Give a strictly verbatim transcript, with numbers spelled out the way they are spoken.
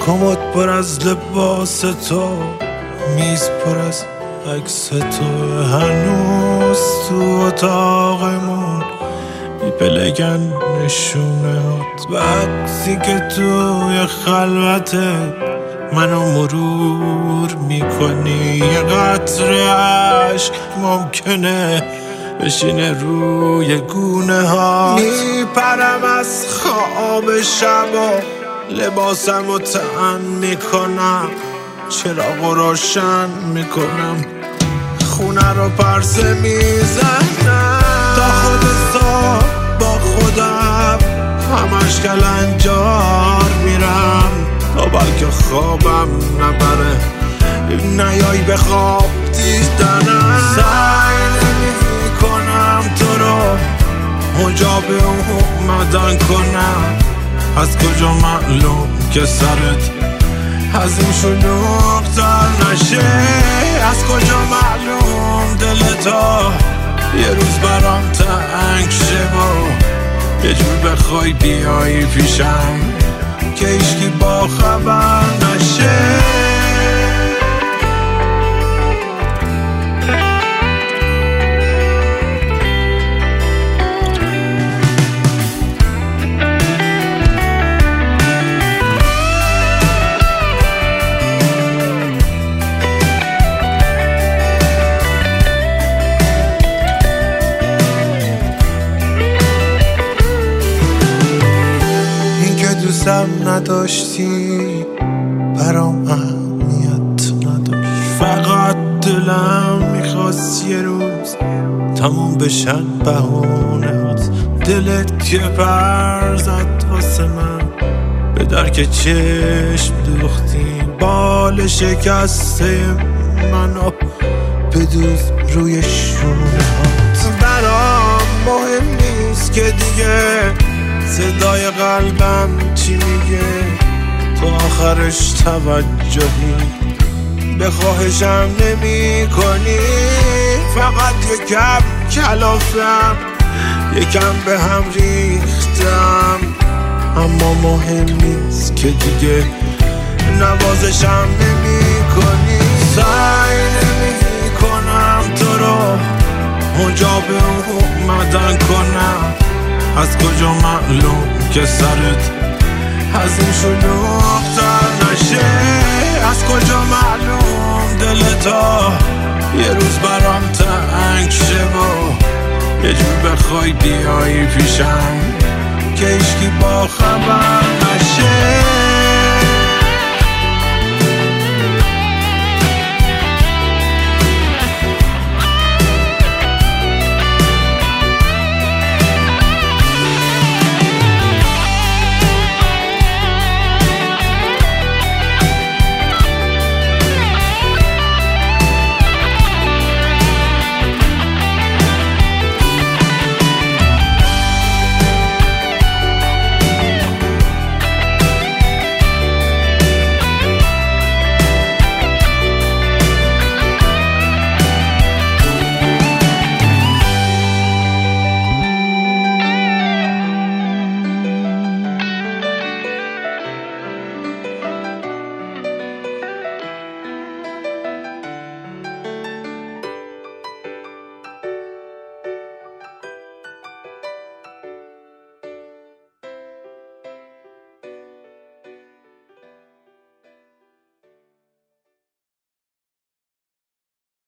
کمد پر از لباس تو، میز پر از عکس تو، هنوز تو اتاقمون میپلگن نشونه هات. وقتی که توی خلوته منو مرور میکنی، یه قطره عشق ممکنه بشینه روی گونه ها. میپرم از خواب شبا، لباسمو تن میکنم، چراغو روشن میکنم، خونه رو پرسه میزنم، تا خود صبح با خودم همش کلنجار میرم، تا بلکه خوابم نبره نیای به خواب دیدنم. سعی نمی کنم تو رو مجاب اومدن کنم، از کجا معلوم که سرت از این شلوغ تر نشه، از کجا معلوم دلتا یه روز برام تنگ شه و یه جور بخوای بیایی پیشم که هیچکی با خبر نشه. دوستم نداشتی برام اهمیت نداشت، فقط دلم میخواست یه روز تموم بشن بهونهات. دلت که پر زد واسه من به درک چشم دوختی، بال شکسته منو بدوز روی شونه هات. برام مهم نیست که دیگه صدای قلبم چی میگه، تو آخرش توجهی به خواهشم نمی کنی، فقط یکم کلافم یکم به هم ریختم، اما مهم نیست که دیگه نوازشم نمی کنی. سعی نمی کنم تو رو مجاب اومدن کنم، از کجا معلوم که سرت از این شلوغ تر نشه، از کجا معلوم دلتا یه روز برام تنگ شه و یه جور بخوای بیایی پیشم که هیچکی با خبر نشه.